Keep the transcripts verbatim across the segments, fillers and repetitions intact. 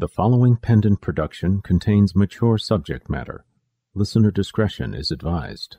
The following pendant production contains mature subject matter. Listener discretion is advised.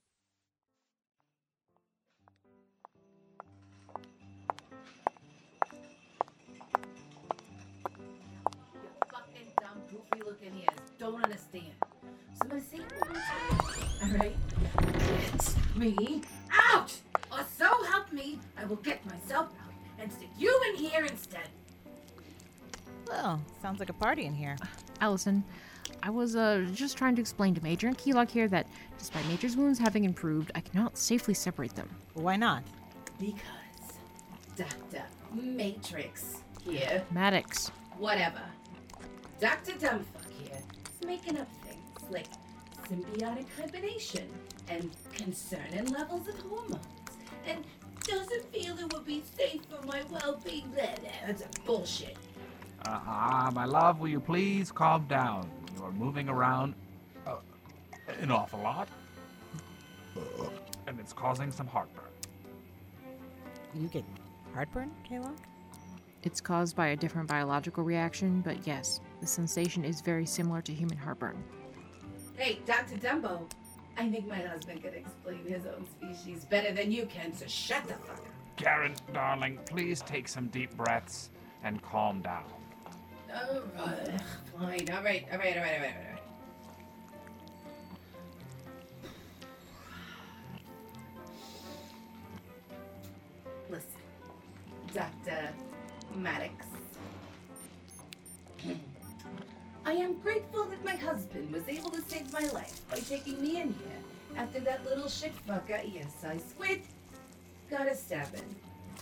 You fucking dumb, goofy-looking ears don't understand. So I'm gonna say it one more time. All right? Get me out, or so help me, I will get myself out and stick you in here instead. Well, sounds like a party in here. Allison, I was uh, just trying to explain to Major and Keylog here that despite Major's wounds having improved, I cannot safely separate them. Why not? Because Doctor Matrix here, Maddox. whatever, Doctor Dumbfuck here is making up things like symbiotic hibernation and concerning levels of hormones and doesn't feel it would be safe for my well-being. Blah, blah. That's a bullshit. Ah, uh, my love, will you please calm down? You're moving around uh, an awful lot, and it's causing some heartburn. You get heartburn, Keylog? It's caused by a different biological reaction, but yes, the sensation is very similar to human heartburn. Hey, Doctor Dumbo, I think my husband could explain his own species better than you can, so shut the fuck up. Karen, darling, please take some deep breaths and calm down. All right, fine. All right, all right, all right, all right, all right. Listen, Doctor Maddox. I am grateful that my husband was able to save my life by taking me in here after that little shit fucker, yes, I squid, got a stabbing.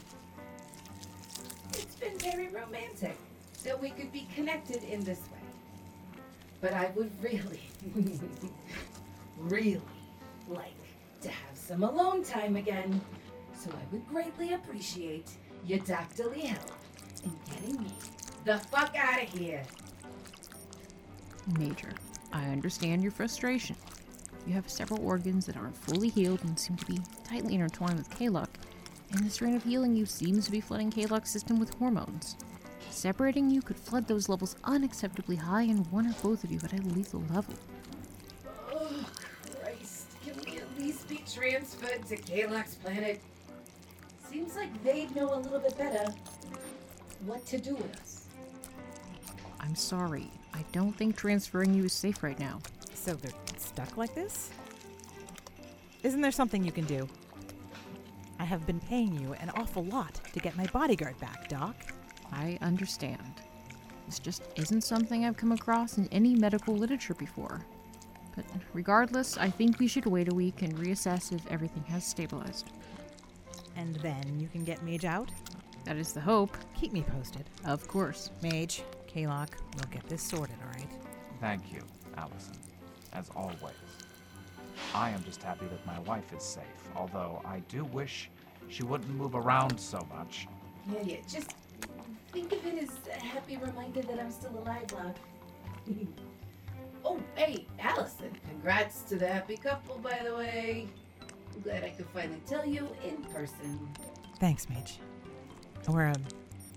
It's been very romantic that we could be connected in this way. But I would really, really like to have some alone time again. So I would greatly appreciate your doctorly help in getting me the fuck out of here. Major, I understand your frustration. You have several organs that aren't fully healed and seem to be tightly intertwined with Keylog, and this reign of healing you seems to be flooding Keylog's system with hormones. Separating you could flood those levels unacceptably high and one or both of you at a lethal level. Oh, Christ. Can we at least be transferred to Keylog's planet? Seems like they'd know a little bit better what to do with us. I'm sorry. I don't think transferring you is safe right now. So they're stuck like this? Isn't there something you can do? I have been paying you an awful lot to get my bodyguard back, Doc. I understand. This just isn't something I've come across in any medical literature before. But regardless, I think we should wait a week and reassess if everything has stabilized. And then you can get Mage out? That is the hope. Keep me posted. Of course. Mage, Keylog, we'll get this sorted, all right? Thank you, Allison, as always. I am just happy that my wife is safe, although I do wish she wouldn't move around so much. Yeah, yeah, just think of it as a happy reminder that I'm still alive, love. Oh, hey, Allison, congrats to the happy couple, by the way. I'm glad I could finally tell you in person. Thanks, Mage. We're um,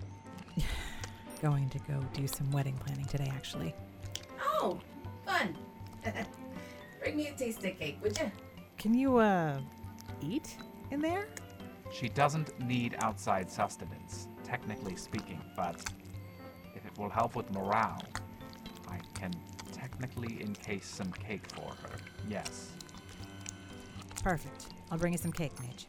going to go do some wedding planning today, actually. Oh, fun. Bring me a taste of cake, would you? Can you, uh, eat in there? She doesn't need outside sustenance, technically speaking, but if it will help with morale, I can technically encase some cake for her, yes. Perfect. I'll bring you some cake, Mage.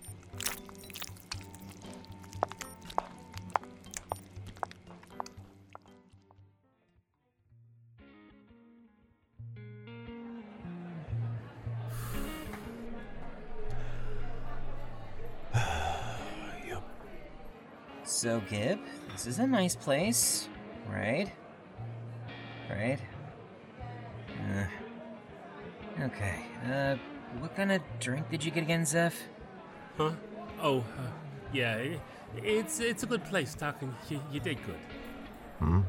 So, Gib, this is a nice place, right? Right? Uh, okay, uh, what kind of drink did you get again, Zeph? Huh? Oh, uh, yeah, it, it's it's a good place, talking. You, you did good. Hmm?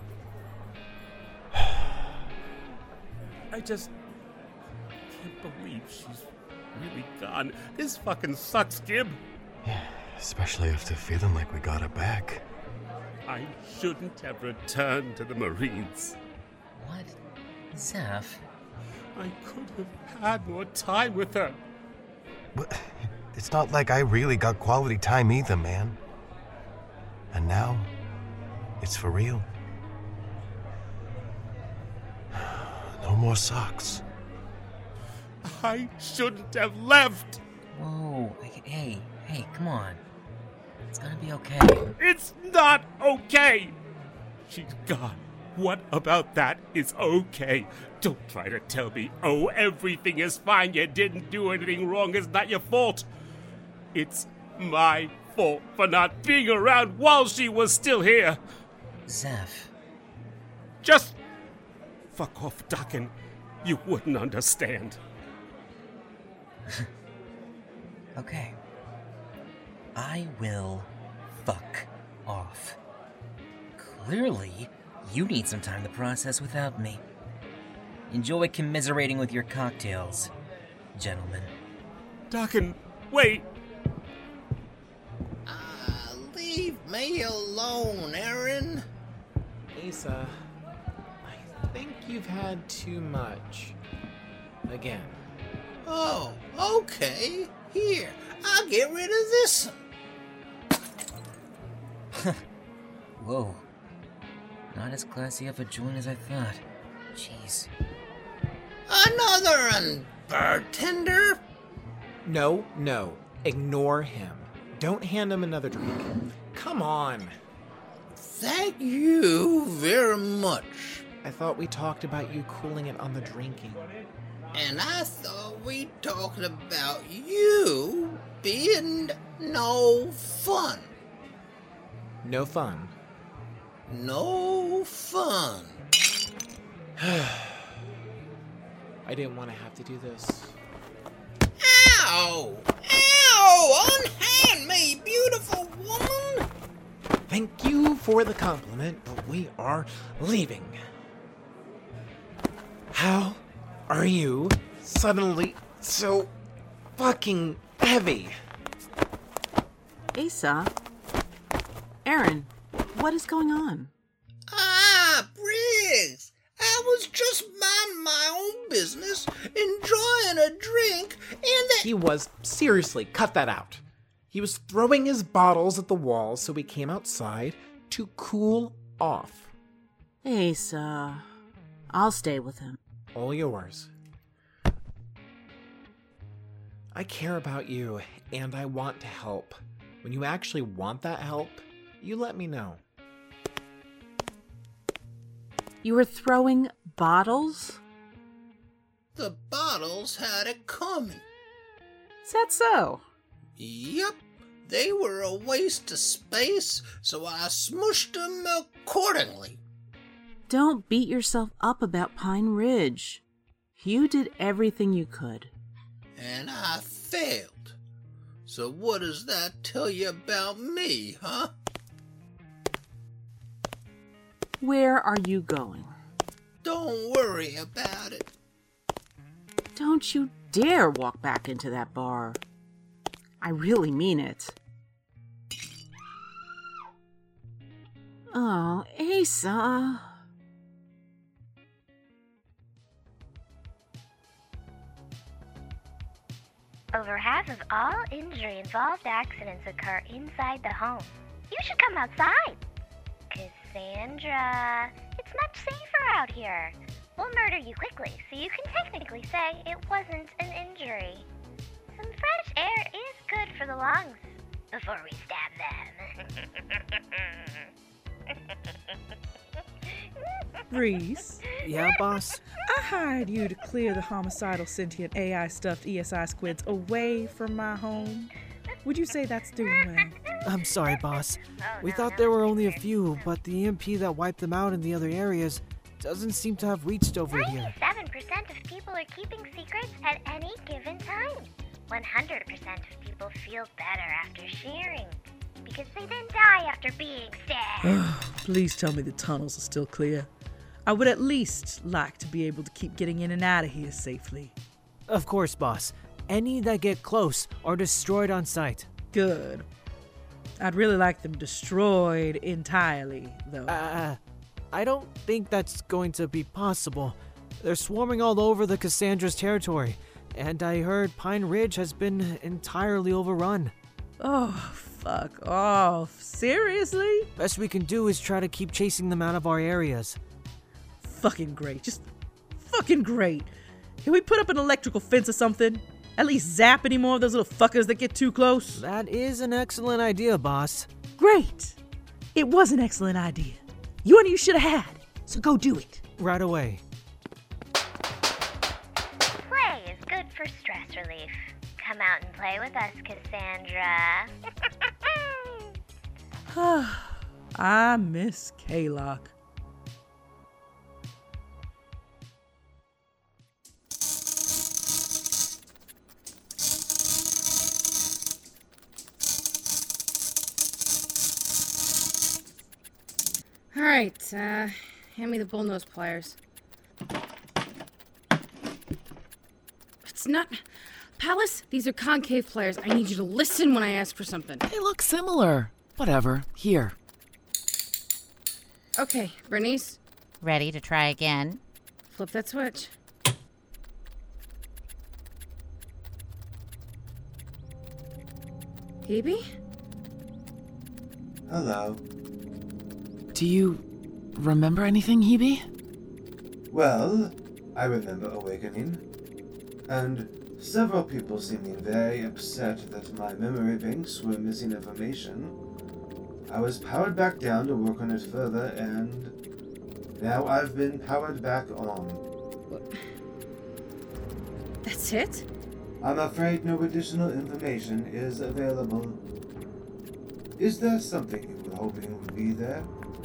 I just can't believe she's really gone. This fucking sucks, Gib. Yeah, especially after feeling like we got her back. I shouldn't have returned to the Marines. What? Zeph? I could have had more time with her. But it's not like I really got quality time either, man. And now, it's for real. No more socks. I shouldn't have left. Whoa, hey, hey, come on. It's gonna be okay. It's not okay. She's gone. What about that is okay? Don't try to tell me, oh, everything is fine, you didn't do anything wrong, it's not your fault. It's my fault for not being around while she was still here. Zeph. Just fuck off, Dakin. You wouldn't understand. Okay. I will fuck off. Clearly, you need some time to process without me. Enjoy commiserating with your cocktails, gentlemen. Dakin, wait. Ah, uh, leave me alone, Aaron. Asa, I think you've had too much. Again. Oh, okay. Here, I'll get rid of this one. Whoa. Not as classy of a joint as I thought. Jeez. Another one, bartender? No, no. Ignore him. Don't hand him another drink. Come on. Thank you very much. I thought we talked about you cooling it on the drinking. And I thought we talked about you being no fun. No fun. No fun. I didn't want to have to do this. Ow! Ow! Unhand me, beautiful woman! Thank you for the compliment, but we are leaving. How are you suddenly so fucking heavy? Asa? Aaron, what is going on? Ah, Briggs! I was just minding my own business, enjoying a drink, and that— He was, seriously, cut that out. He was throwing his bottles at the wall, so we came outside to cool off. Asa, I'll stay with him. All yours. I care about you, and I want to help. When you actually want that help, you let me know. You were throwing bottles? the bottles had it coming. Is that so? Yep, they were a waste of space, so I smushed them accordingly. Don't beat yourself up about Pine Ridge. You did everything you could. And I failed. So what does that tell you about me, huh? Where are you going? Don't worry about it. Don't you dare walk back into that bar. I really mean it. Oh, Asa. Over half of all injury-involved accidents occur inside the home. You should come outside. Cassandra, it's much safer out here. We'll murder you quickly, so you can technically say it wasn't an injury. Some fresh air is good for the lungs before we stab them. Reese? Yeah, boss? I hired you to clear the homicidal sentient A I-stuffed E S I squids away from my home. Would you say that's doing well? I'm sorry, boss. We thought there were only a few, but the E M P that wiped them out in the other areas doesn't seem to have reached over here. ninety-seven percent of people are keeping secrets at any given time. one hundred percent of people feel better after sharing, because they didn't die after being stabbed. Please tell me the tunnels are still clear. I would at least like to be able to keep getting in and out of here safely. Of course, boss. Any that get close are destroyed on sight. Good. I'd really like them destroyed entirely, though. Uh, I don't think that's going to be possible. They're swarming all over the Cassandra's territory, and I heard Pine Ridge has been entirely overrun. Oh, fuck off. Seriously? Best we can do is try to keep chasing them out of our areas. Fucking great. Just fucking great. Can we put up an electrical fence or something? At least zap any more of those little fuckers that get too close? That is an excellent idea, boss. Great. It was an excellent idea. You and you should have had. So go do it. Right away. Play is good for stress relief. Come out and play with us, Cassandra. I miss Kaylock. All right, uh, hand me the bullnose pliers. It's not... Palace, these are concave pliers. I need you to listen when I ask for something. They look similar. Whatever. Here. Okay, Bernice. Ready to try again? Flip that switch. Hebe? Hello. Do you remember anything, Hebe? Well, I remember awakening, and several people seeming very upset that my memory banks were missing information. I was powered back down to work on it further, and now I've been powered back on. That's it? I'm afraid no additional information is available. Is there something you were hoping would be there?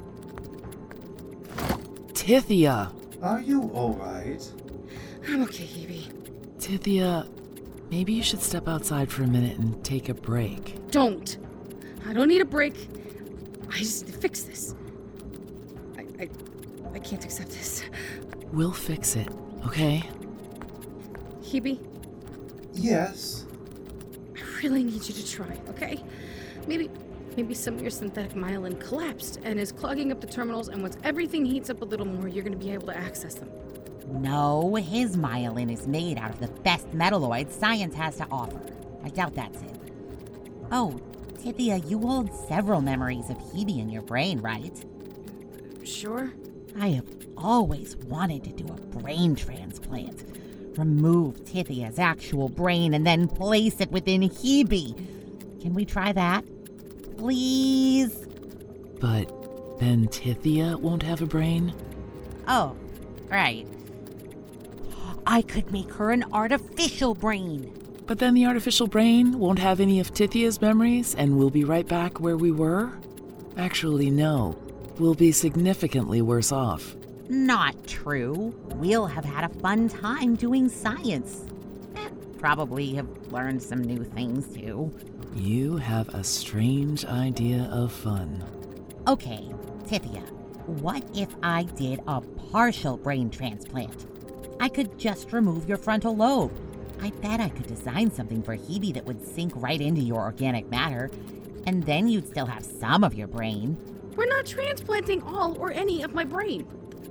Tithia! Are you alright? I'm okay, Hebe. Tithia, maybe you should step outside for a minute and take a break. Don't. I don't need a break. I just need to fix this. I, I, I can't accept this. We'll fix it, okay? Hebe? Yes? I really need you to try, okay? Maybe... Maybe some of your synthetic myelin collapsed and is clogging up the terminals, and once everything heats up a little more, you're going to be able to access them. No, his myelin is made out of the best metalloids science has to offer. I doubt that's it. Oh, Tithia, you hold several memories of Hebe in your brain, right? Sure. I have always wanted to do a brain transplant. Remove Tithia's actual brain and then place it within Hebe. Can we try that? Please? But then Tithia won't have a brain? Oh, right. I could make her an artificial brain. But then the artificial brain won't have any of Tithia's memories and we'll be right back where we were? Actually, no. We'll be significantly worse off. Not true. We'll have had a fun time doing science. And probably have learned some new things, too. You have a strange idea of fun. Okay, Tithia, what if I did a partial brain transplant? I could just remove your frontal lobe. I bet I could design something for Hebe that would sink right into your organic matter, and then you'd still have some of your brain. We're not transplanting all or any of my brain.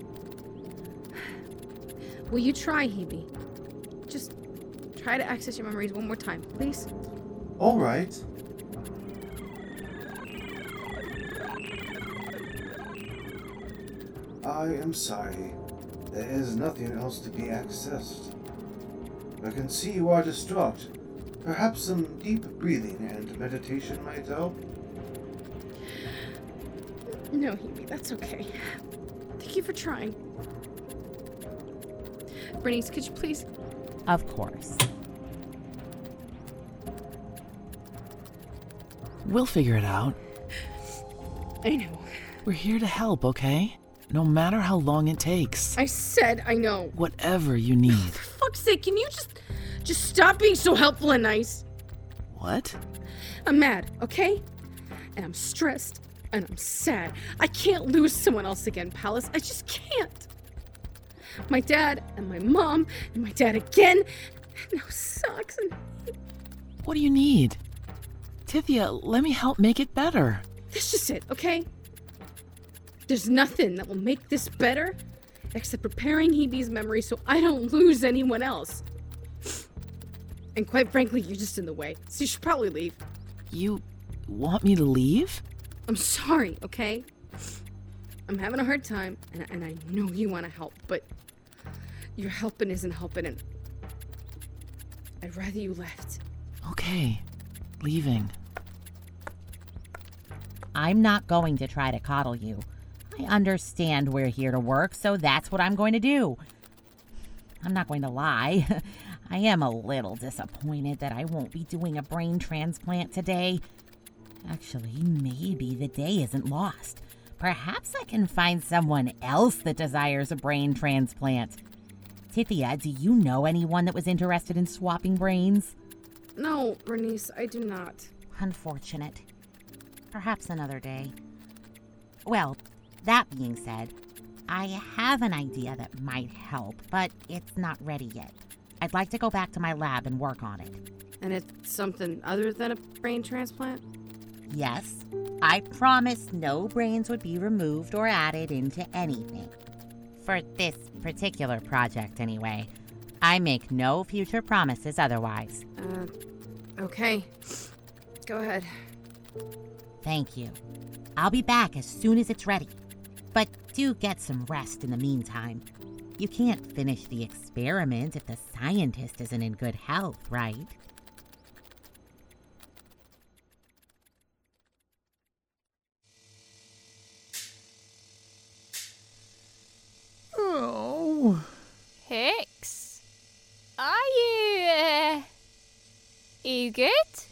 Will you try, Hebe? Just try to access your memories one more time, please. All right. I am sorry. There is nothing else to be accessed. I can see you are distraught. Perhaps some deep breathing and meditation might help? No, Hebe, that's okay. Thank you for trying. Bernice, could you please? Of course. We'll figure it out. I know. We're here to help, okay? No matter how long it takes. I said I know. Whatever you need. For fuck's sake, can you just just stop being so helpful and nice? What? I'm mad, okay? And I'm stressed, and I'm sad. I can't lose someone else again, Palace. I just can't. My dad, and my mom, and my dad again, and now Socks, and... What do you need? Tithia, let me help make it better. That's just it, okay? There's nothing that will make this better except preparing Hebe's memory so I don't lose anyone else. And quite frankly, you're just in the way, so you should probably leave. You want me to leave? I'm sorry, okay? I'm having a hard time, and, and I know you want to help, but your helping isn't helping, and I'd rather you left. Okay, leaving. I'm not going to try to coddle you. I understand we're here to work, so that's what I'm going to do. I'm not going to lie. I am a little disappointed that I won't be doing a brain transplant today. Actually, maybe the day isn't lost. Perhaps I can find someone else that desires a brain transplant. Tithia, do you know anyone that was interested in swapping brains? No, Bernice, I do not. Unfortunate. Perhaps another day. Well, that being said, I have an idea that might help, but it's not ready yet. I'd like to go back to my lab and work on it. And it's something other than a brain transplant? Yes, I promised no brains would be removed or added into anything. For this particular project, anyway. I make no future promises otherwise. Uh, okay. Go ahead. Thank you. I'll be back as soon as it's ready. But do get some rest in the meantime. You can't finish the experiment if the scientist isn't in good health, right? Oh. Hicks? Are you, uh... Are you good?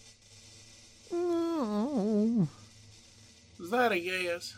Oh. Is that a yes?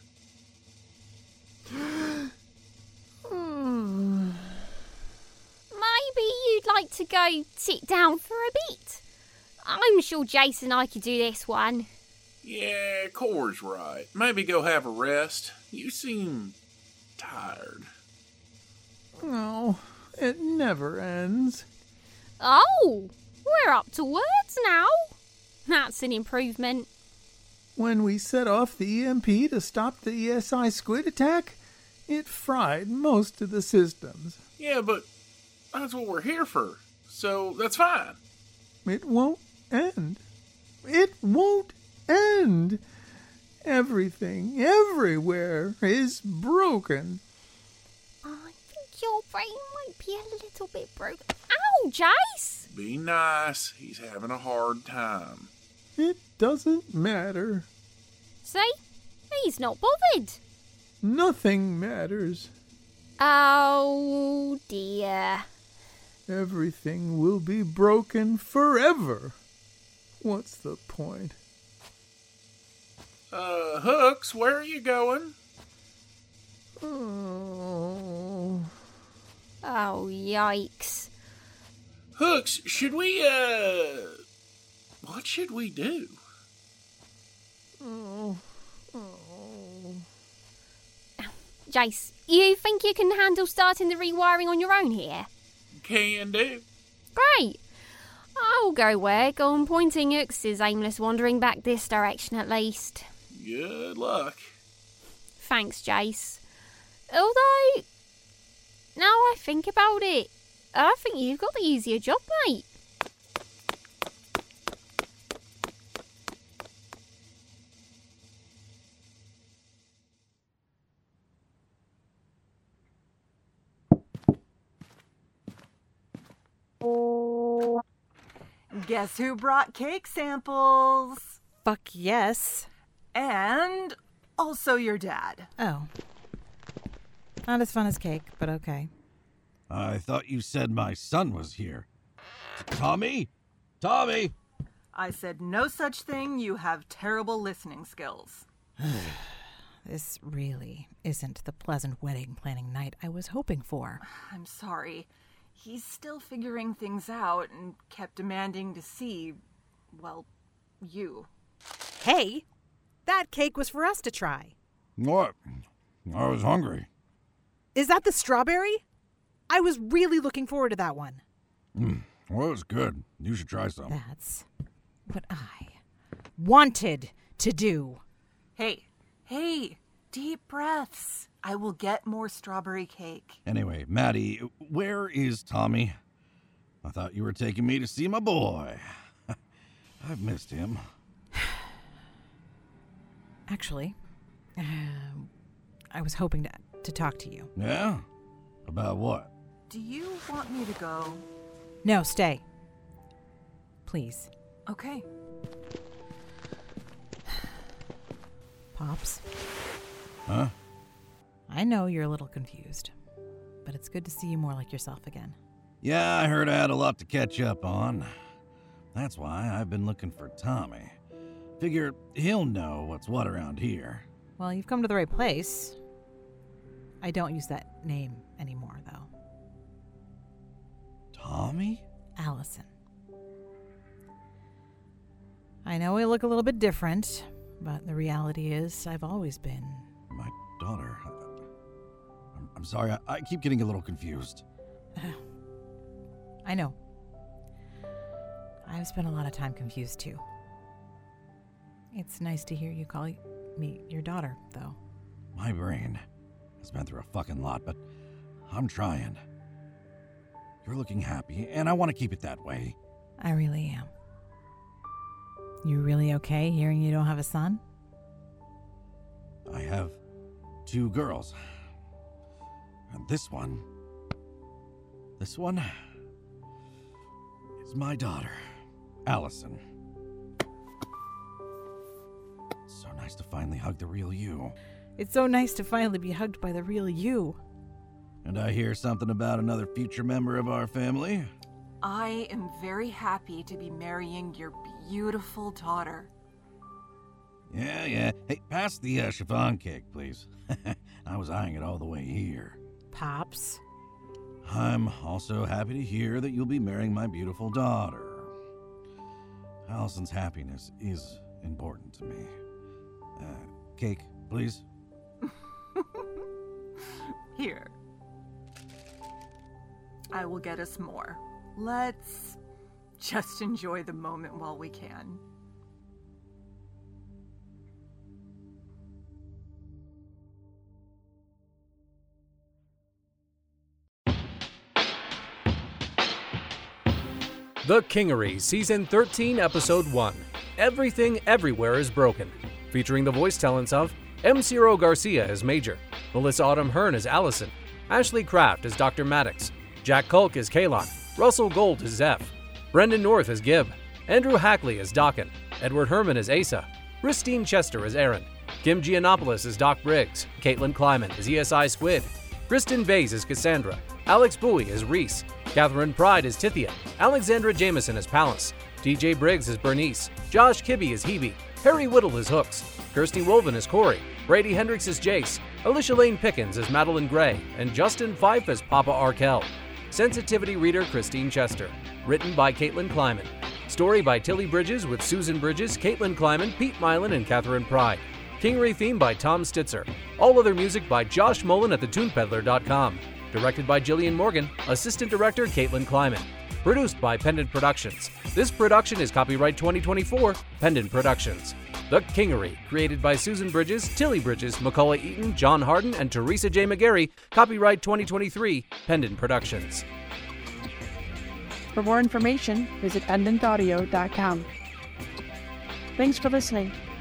Maybe you'd like to go sit down for a bit. I'm sure Jason and I could do this one. Yeah, Core's right. Maybe go have a rest. You seem tired. No, it never ends. Oh, we're up to words now. That's an improvement. When we set off the E M P to stop the E S I squid attack, it fried most of the systems. Yeah, but that's what we're here for, so that's fine. It won't end. It won't end. Everything, everywhere, is broken. I think your brain might be a little bit broken. Ow, Jace! Be nice. He's having a hard time. It doesn't matter. See? He's not bothered. Nothing matters. Oh, dear. Everything will be broken forever. What's the point? Uh, Hooks, where are you going? Oh. Oh, yikes. Hooks, should we, uh... what should we do? Oh. Oh. Jace, you think you can handle starting the rewiring on your own here? Can do. Great. I'll go where Gone Pointing Hooks is aimless wandering back this direction at least. Good luck. Thanks, Jace. Although, now I think about it, I think you've got the easier job, mate. Guess who brought cake samples? Fuck yes. And also your dad. Oh. Not as fun as cake, but okay. I thought you said my son was here. Tommy? Tommy! I said no such thing. You have terrible listening skills. This really isn't the pleasant wedding planning night I was hoping for. I'm sorry. He's still figuring things out and kept demanding to see, well, you. Hey, that cake was for us to try. What? I was hungry. Is that the strawberry? I was really looking forward to that one. Mm, well, it was good. You should try some. That's what I wanted to do. Hey, hey, deep breaths. I will get more strawberry cake. Anyway, Maddie, where is Tommy? I thought you were taking me to see my boy. I've missed him. Actually, uh, I was hoping to, to talk to you. Yeah? About what? Do you want me to go? No, stay. Please. Okay. Pops. Huh? I know you're a little confused, but it's good to see you more like yourself again. Yeah, I heard I had a lot to catch up on. That's why I've been looking for Tommy. Figure he'll know what's what around here. Well, you've come to the right place. I don't use that name anymore, though. Tommy? Allison. I know we look a little bit different, but the reality is I've always been... My daughter. I'm, I'm sorry, I, I keep getting a little confused. I know. I've spent a lot of time confused, too. It's nice to hear you call me your daughter, though. My brain has been through a fucking lot, but I'm trying. You're looking happy, and I want to keep it that way. I really am. You really okay hearing you don't have a son? I have two girls. And this one... This one... is my daughter, Allison. It's so nice to finally hug the real you. It's so nice to finally be hugged by the real you. And I hear something about another future member of our family. I am very happy to be marrying your beautiful daughter. Yeah, yeah. Hey, pass the uh, chiffon cake, please. I was eyeing it all the way here. Pops. I'm also happy to hear that you'll be marrying my beautiful daughter. Allison's happiness is important to me. Uh, cake, please. Here. I will get us more. Let's just enjoy the moment while we can. The Kingery, Season thirteen, Episode one. Everything Everywhere is Broken. Featuring the voice talents of M. Ciro Garcia as Major, Melissa Autumn Hearn as Allison, Ashley Kraft as Doctor Maddox, Jack Culk as Kalon, Russell Gold as Zeph, Brendan North as Gib, Andrew Hackley as Dakin, Edward Herman as Asa, Christine Chester as Aaron, Kim Giannopoulos as Doc Briggs, Caitlin Kleiman as E S I Squid, Kristen Vase as Cassandra, Alex Bowie as Reese, Catherine Pride as Tithia, Alexandra Jameson as Palance, D J Briggs as Bernice, Josh Kibbe as Hebe, Harry Whittle as Hooks, Kirsty Wolven as Corey, Brady Hendricks as Jace, Alicia Lane Pickens as Madeline Gray, and Justin Fife as Papa Arkell. Sensitivity reader Christine Chester. Written by Caitlin Kleiman. Story by Tilly Bridges with Susan Bridges, Caitlin Kleiman, Pete Milan, and Catherine Pride. Kingery theme by Tom Stitzer. All other music by Josh Mullen at the tune peddler dot com. Directed by Jillian Morgan. Assistant director Caitlin Kleiman. Produced by Pendant Productions. This production is copyright twenty twenty-four, Pendant Productions. The Kingery, created by Susan Bridges, Tilly Bridges, Macaulay Eaton, John Harden, and Teresa J. McGarry. Copyright twenty twenty-three, Pendant Productions. For more information, visit pendant audio dot com. Thanks for listening.